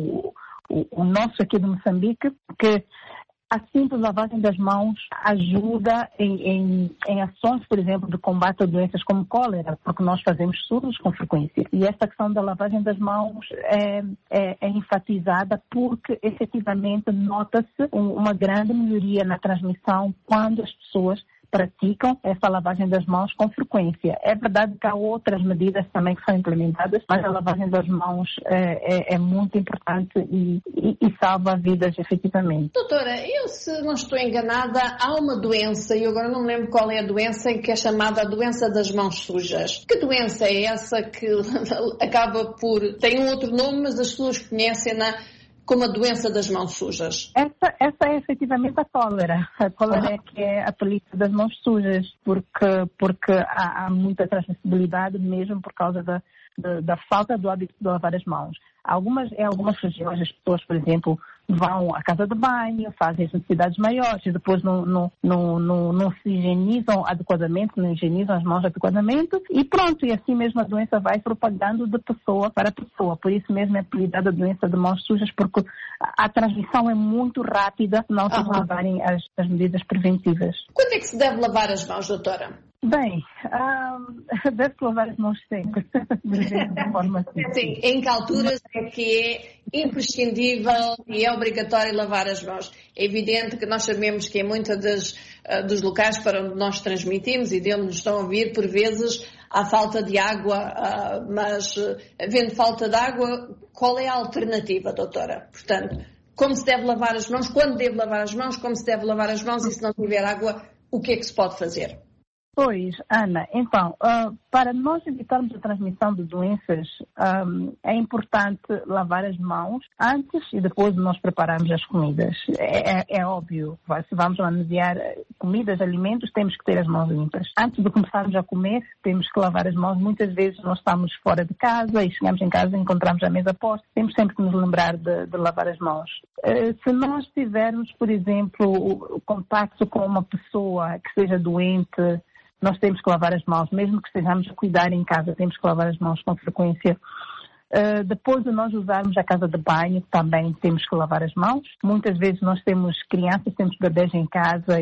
[SPEAKER 8] o nosso aqui de Moçambique que a simples lavagem das mãos ajuda em ações, por exemplo, de combate a doenças como cólera, porque nós fazemos surtos com frequência. E essa questão da lavagem das mãos é enfatizada porque, efetivamente, nota-se uma grande melhoria na transmissão quando as pessoas praticam essa lavagem das mãos com frequência. É verdade que há outras medidas também que são implementadas, mas a lavagem das mãos é muito importante e salva vidas efetivamente.
[SPEAKER 2] Doutora, eu se não estou enganada, há uma doença, e agora não me lembro qual é a doença, que é chamada a doença das mãos sujas. Que doença é essa que acaba por... tem um outro nome, mas as pessoas conhecem-na como a doença das mãos sujas?
[SPEAKER 8] Essa é efetivamente a cólera. A cólera é que é a polícia das mãos sujas, porque há muita transmissibilidade mesmo por causa da falta do hábito de lavar as mãos. Em algumas regiões as pessoas, por exemplo, vão à casa de banho, fazem as necessidades maiores e depois não se higienizam adequadamente, não higienizam as mãos adequadamente e pronto, e assim mesmo a doença vai propagando de pessoa para pessoa. Por isso mesmo é apelidada a doença de mãos sujas, porque a transmissão é muito rápida se não se lavarem as medidas preventivas.
[SPEAKER 2] Quando é que se deve lavar as mãos, doutora?
[SPEAKER 8] Bem, deve-se lavar as mãos sempre, de forma assim.
[SPEAKER 2] Sim, em que alturas é que é imprescindível e é obrigatório lavar as mãos? É evidente que nós sabemos que em muitos dos locais para onde nós transmitimos e de onde nos estão a vir, por vezes, há falta de água, mas havendo falta de água, qual é a alternativa, doutora? Portanto, como se deve lavar as mãos, quando deve lavar as mãos, como se deve lavar as mãos e se não tiver água, o que é que se pode fazer?
[SPEAKER 8] Pois, Ana, então, para nós evitarmos a transmissão de doenças, é importante lavar as mãos antes e depois de nós prepararmos as comidas. É óbvio, se vamos manusear comidas, alimentos, temos que ter as mãos limpas. Antes de começarmos a comer, temos que lavar as mãos. Muitas vezes nós estamos fora de casa e chegamos em casa e encontramos a mesa posta. Temos sempre que nos lembrar de lavar as mãos. Se nós tivermos, por exemplo, o contacto com uma pessoa que esteja doente, nós temos que lavar as mãos, mesmo que estejamos a cuidar em casa, temos que lavar as mãos com frequência. Depois de nós usarmos a casa de banho, também temos que lavar as mãos. Muitas vezes nós temos crianças, temos bebês em casa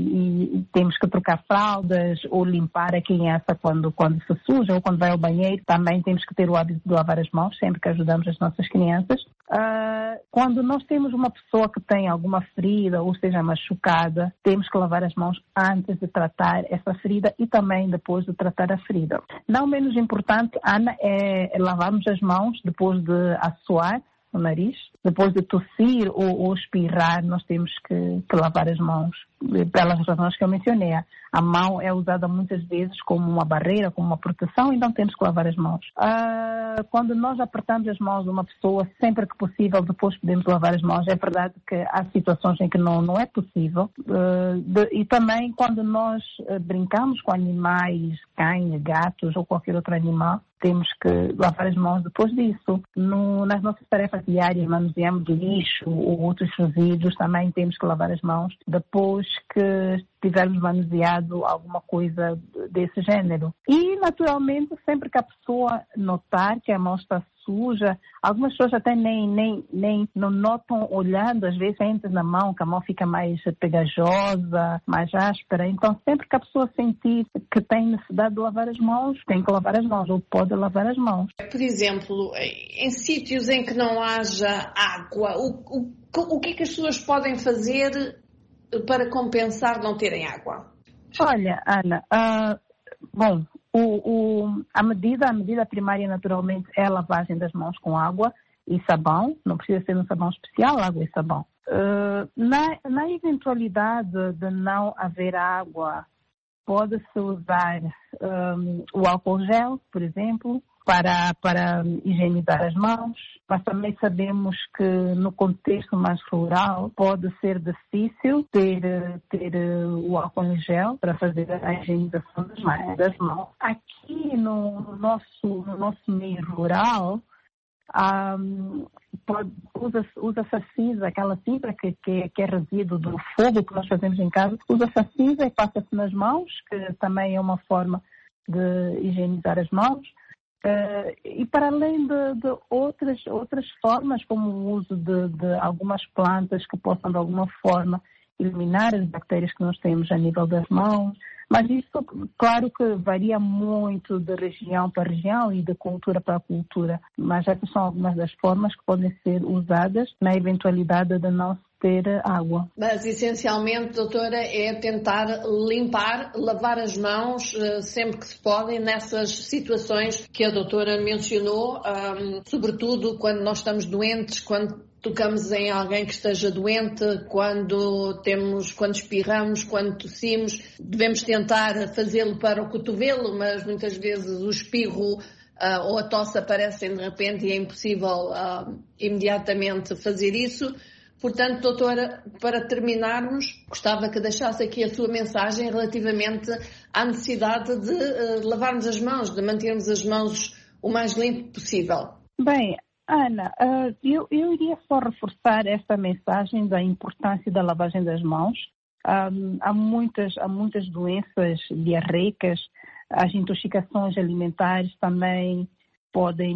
[SPEAKER 8] e temos que trocar fraldas ou limpar a criança quando se suja ou quando vai ao banheiro. Também temos que ter o hábito de lavar as mãos sempre que ajudamos as nossas crianças. Quando nós temos uma pessoa que tem alguma ferida ou seja machucada, temos que lavar as mãos antes de tratar essa ferida e também depois de tratar a ferida. Não menos importante, Ana, é lavarmos as mãos depois de assoar o nariz, depois de tossir ou espirrar, nós temos que lavar as mãos, pelas razões que eu mencionei. A mão é usada muitas vezes como uma barreira, como uma proteção, então temos que lavar as mãos. Quando nós apertamos as mãos de uma pessoa, sempre que possível, depois podemos lavar as mãos. É verdade que há situações em que não é possível. E também quando nós brincamos com animais, cães, gatos ou qualquer outro animal, temos que lavar as mãos depois disso. Nas nossas tarefas diárias, manuseamos lixo ou outros resíduos, também temos que lavar as mãos depois que tivermos manuseado alguma coisa desse género. E, naturalmente, sempre que a pessoa notar que a mão está suja, algumas pessoas até nem não notam olhando, às vezes entra na mão, que a mão fica mais pegajosa, mais áspera. Então, sempre que a pessoa sentir que tem necessidade de lavar as mãos, tem que lavar as mãos ou pode lavar as mãos.
[SPEAKER 2] Por exemplo, em sítios em que não haja água, o que é que as pessoas podem fazer para compensar não terem água?
[SPEAKER 8] Olha, Ana, a medida primária, naturalmente, é a lavagem das mãos com água e sabão. Não precisa ser um sabão especial, água e sabão. Na eventualidade de não haver água, pode-se usar o álcool gel, por exemplo, para higienizar as mãos. Mas também sabemos que no contexto mais rural pode ser difícil ter o álcool em gel para fazer a higienização das mãos. Aqui no nosso meio rural, usa-se a cinza, aquela cinza que é resíduo do fogo que nós fazemos em casa, usa-se a cinza e passa-se nas mãos, que também é uma forma de higienizar as mãos. E para além de outras formas, como o uso de algumas plantas que possam de alguma forma eliminar as bactérias que nós temos a nível das mãos. Mas isso, claro que varia muito de região para região e de cultura para cultura. Mas essas são algumas das formas que podem ser usadas na eventualidade de não se ter água.
[SPEAKER 2] Mas, essencialmente, doutora, é tentar lavar as mãos sempre que se podem nessas situações que a doutora mencionou, sobretudo quando nós estamos doentes, quando tocamos em alguém que esteja doente, quando espirramos, quando tossimos, devemos tentar fazê-lo para o cotovelo, mas muitas vezes o espirro ou a tosse aparecem de repente e é impossível imediatamente fazer isso. Portanto, doutora, para terminarmos, gostava que deixasse aqui a sua mensagem relativamente à necessidade de lavarmos as mãos, de mantermos as mãos o mais limpo possível.
[SPEAKER 8] Bem, Ana, eu iria só reforçar esta mensagem da importância da lavagem das mãos. Há muitas doenças diarreicas, as intoxicações alimentares também podem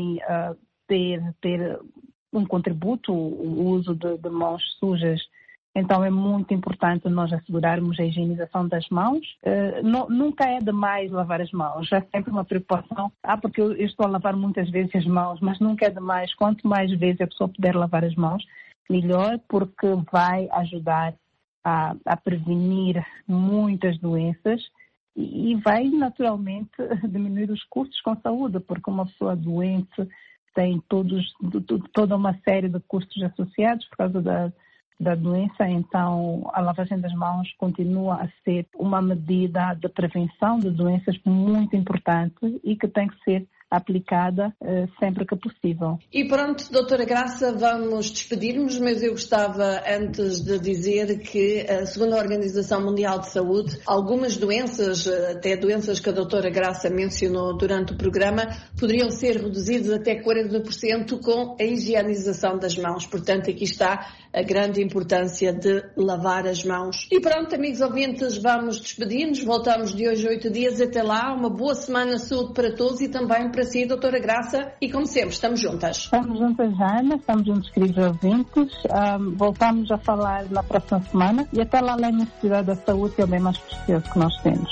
[SPEAKER 8] ter um contributo, o uso de mãos sujas. Então é muito importante nós assegurarmos a higienização das mãos. Nunca é demais lavar as mãos, é sempre uma preocupação. Porque eu estou a lavar muitas vezes as mãos, mas nunca é demais. Quanto mais vezes a pessoa puder lavar as mãos, melhor, porque vai ajudar a prevenir muitas doenças e vai naturalmente diminuir os custos com a saúde, porque uma pessoa doente tem toda uma série de custos associados por causa da doença, então a lavagem das mãos continua a ser uma medida de prevenção de doenças muito importante e que tem que ser aplicada sempre que possível.
[SPEAKER 2] E pronto, doutora Graça, vamos despedir-nos, mas eu gostava antes de dizer que, segundo a Organização Mundial de Saúde, algumas doenças, até doenças que a doutora Graça mencionou durante o programa, poderiam ser reduzidas até 40% com a higienização das mãos. Portanto, aqui está a grande importância de lavar as mãos. E pronto, amigos ouvintes, vamos despedir-nos. Voltamos de hoje a 8 dias. Até lá, uma boa semana de saúde para todos e também para si, doutora Graça. E como sempre, estamos juntas.
[SPEAKER 8] Estamos juntas, Ana. Estamos juntos, queridos ouvintes. Voltamos a falar na próxima semana. E até lá, a necessidade da saúde é o bem mais precioso que nós temos.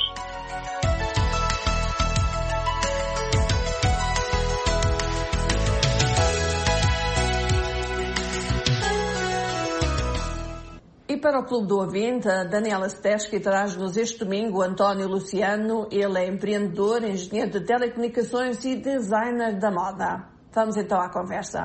[SPEAKER 2] E para o Clube do Ouvinte, a Daniela Steschi traz-nos este domingo António Luciano. Ele é empreendedor, engenheiro de telecomunicações e designer da moda. Vamos então à conversa.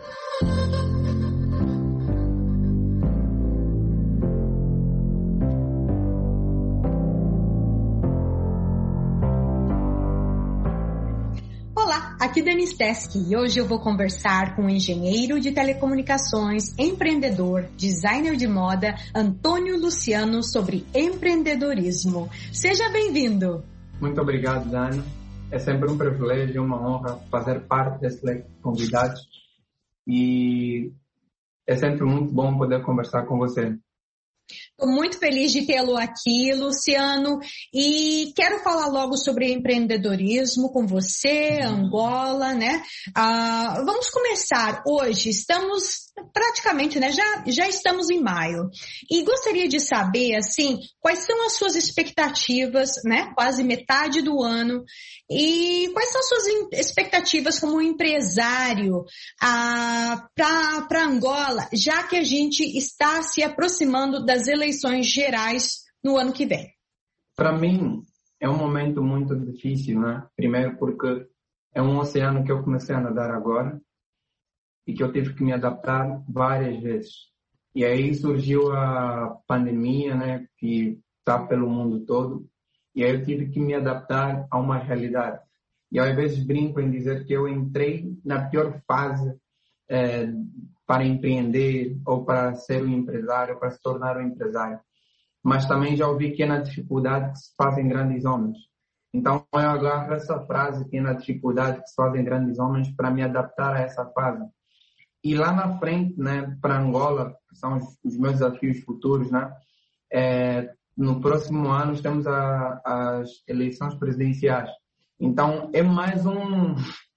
[SPEAKER 9] Aqui Dani Steschi e hoje eu vou conversar com o engenheiro de telecomunicações, empreendedor, designer de moda, Antônio Luciano, sobre empreendedorismo. Seja bem-vindo!
[SPEAKER 10] Muito obrigado, Dani. É sempre um privilégio e uma honra fazer parte desse leque de convidados e é sempre muito bom poder conversar com você.
[SPEAKER 9] Estou muito feliz de tê-lo aqui, Luciano, e quero falar logo sobre empreendedorismo com você, Angola, né? Vamos começar hoje, estamos praticamente, né? Já estamos em maio, e gostaria de saber, assim, quais são as suas expectativas, né? Quase metade do ano, e quais são as suas expectativas como empresário para Angola, já que a gente está se aproximando das eleições gerais no ano que vem?
[SPEAKER 10] Para mim, é um momento muito difícil, né? Primeiro porque é um oceano que eu comecei a nadar agora e que eu tive que me adaptar várias vezes. E aí surgiu a pandemia, né? Que está pelo mundo todo. E aí eu tive que me adaptar a uma realidade. E às vezes brinco em dizer que eu entrei na pior fase para empreender ou para ser um empresário, para se tornar um empresário. Mas também já ouvi que é na dificuldade que se fazem grandes homens. Então eu agarro essa frase, que é na dificuldade que se fazem grandes homens, para me adaptar a essa fase. E lá na frente, né, para Angola, que são os meus desafios futuros, né, no próximo ano temos as eleições presidenciais. Então é mais um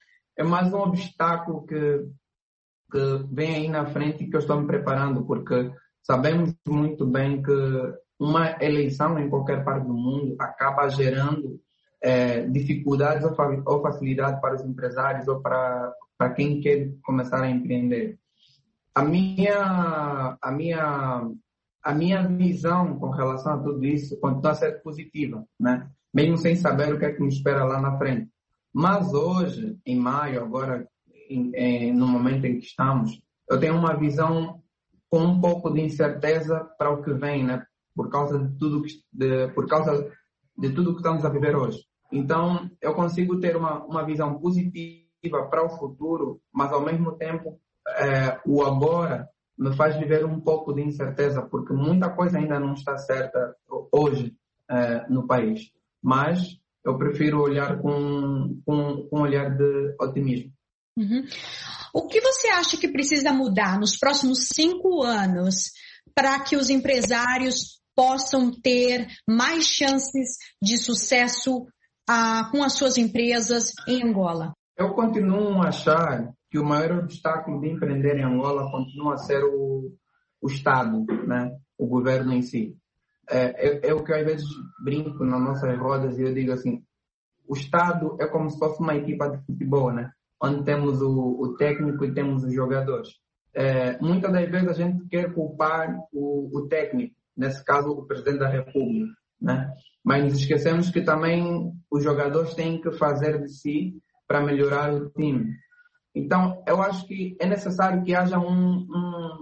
[SPEAKER 10] obstáculo que vem aí na frente e que eu estou me preparando, porque sabemos muito bem que uma eleição em qualquer parte do mundo acaba gerando dificuldades ou facilidade para os empresários ou para quem quer começar a empreender. A minha visão com relação a tudo isso continua a ser positiva, né? Mesmo sem saber o que é que me espera lá na frente. Mas hoje, em maio, agora, no momento em que estamos, eu tenho uma visão com um pouco de incerteza para o que vem, né? Por causa de tudo que estamos a viver hoje. Então, eu consigo ter uma visão positiva para o futuro, mas ao mesmo tempo, o agora me faz viver um pouco de incerteza, porque muita coisa ainda não está certa hoje no país. Mas eu prefiro olhar com um olhar de otimismo.
[SPEAKER 9] Uhum. O que você acha que precisa mudar nos próximos 5 anos para que os empresários possam ter mais chances de sucesso com as suas empresas em Angola?
[SPEAKER 10] Eu continuo a achar que o maior obstáculo de empreender em Angola continua a ser o Estado, né? O governo em si. É o que às vezes brinco nas nossas rodas e eu digo assim, o Estado é como se fosse uma equipa de futebol, né? Onde temos o técnico e temos os jogadores. Muitas das vezes a gente quer culpar o técnico, nesse caso o Presidente da República, né? Mas nos esquecemos que também os jogadores têm que fazer de si para melhorar o time. Então, eu acho que é necessário que haja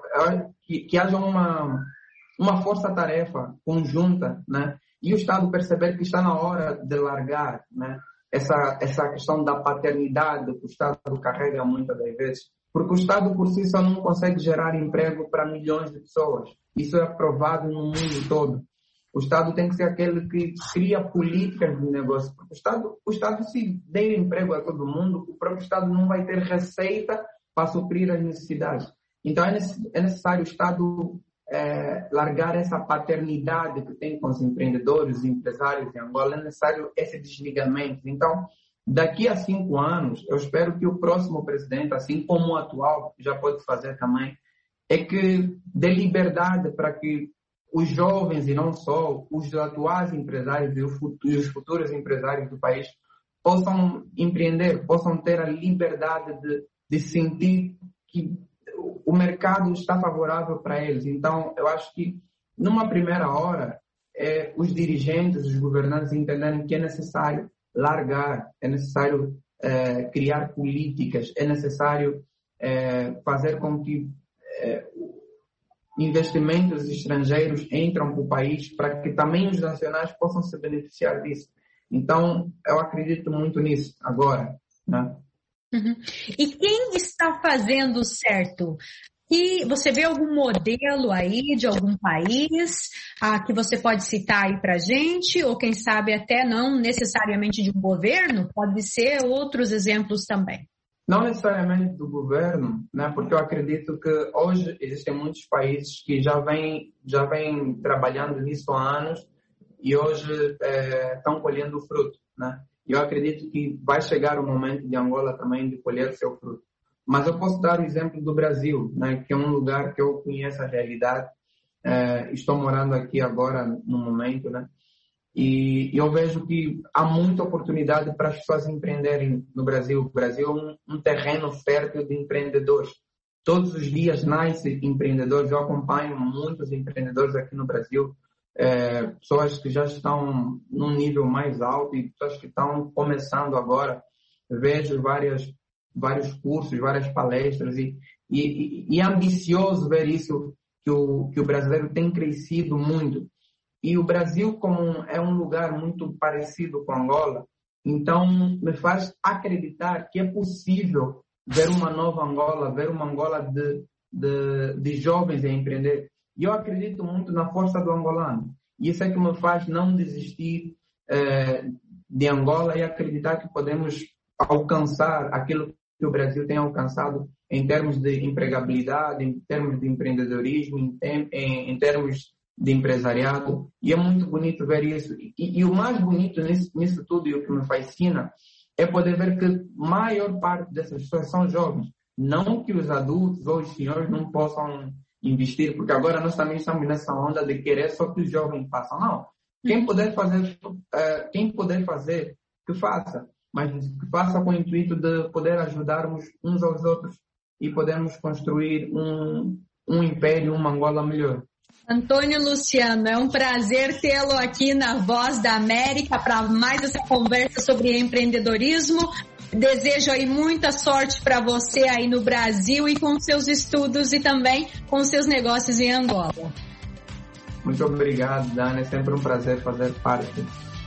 [SPEAKER 10] que haja uma força-tarefa conjunta, né? E o Estado perceber que está na hora de largar, né? Essa questão da paternidade que o Estado carrega muitas das vezes. Porque o Estado por si só não consegue gerar emprego para milhões de pessoas. Isso é aprovado no mundo todo. O Estado tem que ser aquele que cria políticas de negócio. Porque o Estado se der emprego a todo mundo, o próprio Estado não vai ter receita para suprir as necessidades. Então é necessário o Estado largar essa paternidade que tem com os empreendedores, os empresários em Angola. É necessário esse desligamento. Então, daqui a 5 anos, eu espero que o próximo presidente, assim como o atual, já pode fazer também, é que dê liberdade para que os jovens e não só, os atuais empresários e os futuros empresários do país possam empreender, possam ter a liberdade de sentir que o mercado está favorável para eles. Então, eu acho que, numa primeira hora, os dirigentes, os governantes entenderem que é necessário largar, é necessário criar políticas, é necessário fazer com que investimentos estrangeiros entram para o país para que também os nacionais possam se beneficiar disso. Então, eu acredito muito nisso agora, né?
[SPEAKER 9] Uhum. E quem está fazendo certo? E você vê algum modelo aí de algum país que você pode citar aí para a gente? Ou quem sabe até não necessariamente de um governo? Pode ser outros exemplos também.
[SPEAKER 10] Não necessariamente do governo, né? Porque eu acredito que hoje existem muitos países que já vêm trabalhando nisso há anos e hoje estão colhendo o fruto, né? E eu acredito que vai chegar o momento de Angola também de colher seu fruto. Mas eu posso dar o exemplo do Brasil, né? Que é um lugar que eu conheço a realidade. Estou morando aqui agora no momento, né? E eu vejo que há muita oportunidade para as pessoas empreenderem no Brasil. O Brasil é um terreno fértil de empreendedores. Todos os dias nascem empreendedores. Eu acompanho muitos empreendedores aqui no Brasil. Pessoas que já estão num nível mais alto e pessoas que estão começando agora. Vejo vários cursos, várias palestras e é ambicioso ver isso, que o brasileiro tem crescido muito. E o Brasil, como é um lugar muito parecido com Angola, então me faz acreditar que é possível ver uma nova Angola, ver uma Angola de jovens a empreender. E eu acredito muito na força do angolano. E isso é que me faz não desistir de Angola e acreditar que podemos alcançar aquilo que o Brasil tem alcançado em termos de empregabilidade, em termos de empreendedorismo, em termos de empresariado. E é muito bonito ver isso. E o mais bonito nisso tudo e o que me fascina é poder ver que a maior parte dessas pessoas são jovens. Não que os adultos ou os senhores não possam investir, porque agora nós também estamos nessa onda de querer só que os jovens façam. Não. Quem puder fazer, que faça. Mas que faça com o intuito de poder ajudarmos uns aos outros e podermos construir um império, uma Angola melhor.
[SPEAKER 9] Antônio Luciano, é um prazer tê-lo aqui na Voz da América para mais essa conversa sobre empreendedorismo. Desejo aí muita sorte para você aí no Brasil e com seus estudos e também com seus negócios em Angola.
[SPEAKER 10] Muito obrigado, Dani. É sempre um prazer fazer parte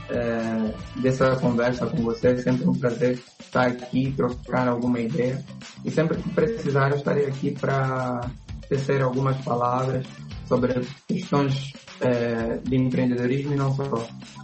[SPEAKER 10] dessa conversa com você. É sempre um prazer estar aqui, trocar alguma ideia. E sempre que precisar, eu estarei aqui para tecer algumas palavras sobre questões de empreendedorismo e não só.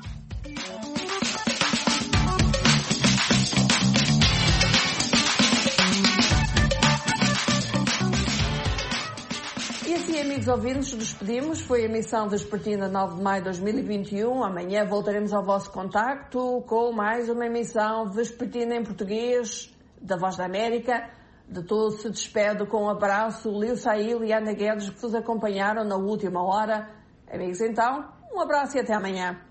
[SPEAKER 2] E assim, amigos ouvintes, despedimos. Foi a emissão vespertina 9 de maio de 2021. Amanhã voltaremos ao vosso contacto com mais uma emissão vespertina em português da Voz da América. De todo se despede com um abraço, Lio Sail e Ana Guedes, que vos acompanharam na última hora. Amigos, então, um abraço e até amanhã.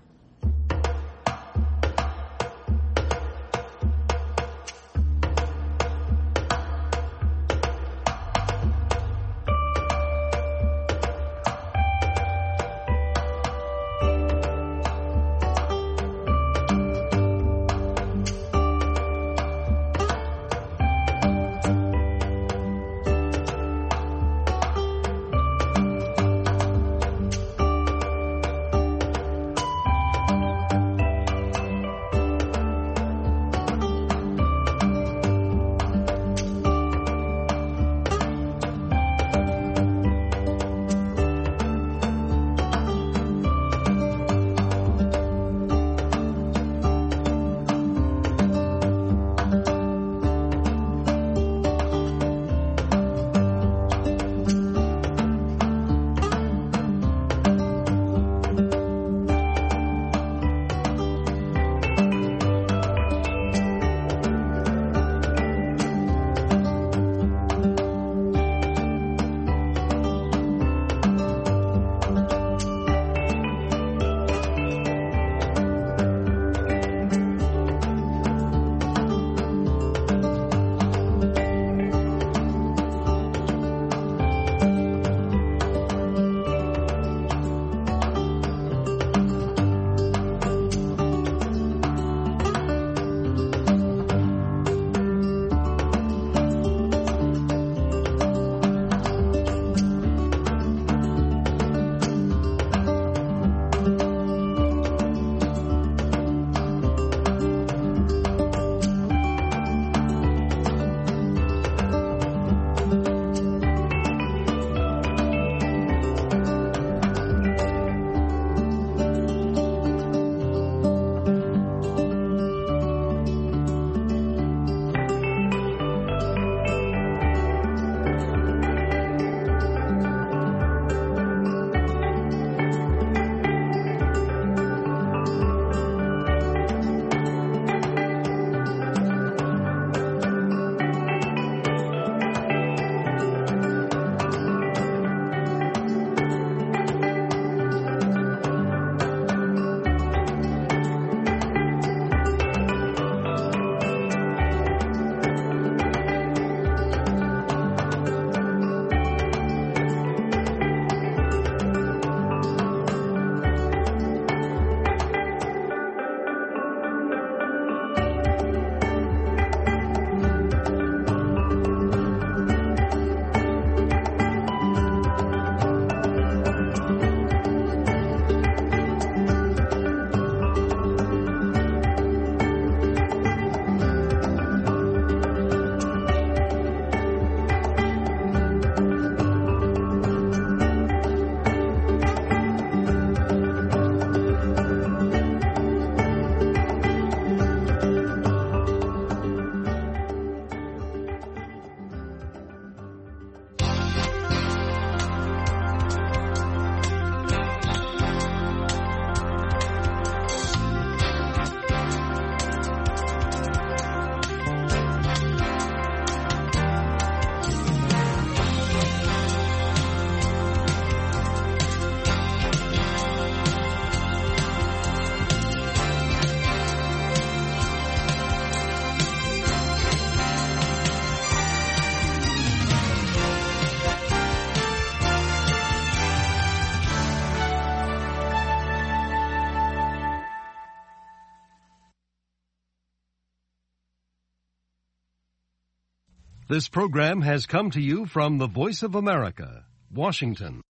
[SPEAKER 11] This program has come to you from the Voice of America, Washington.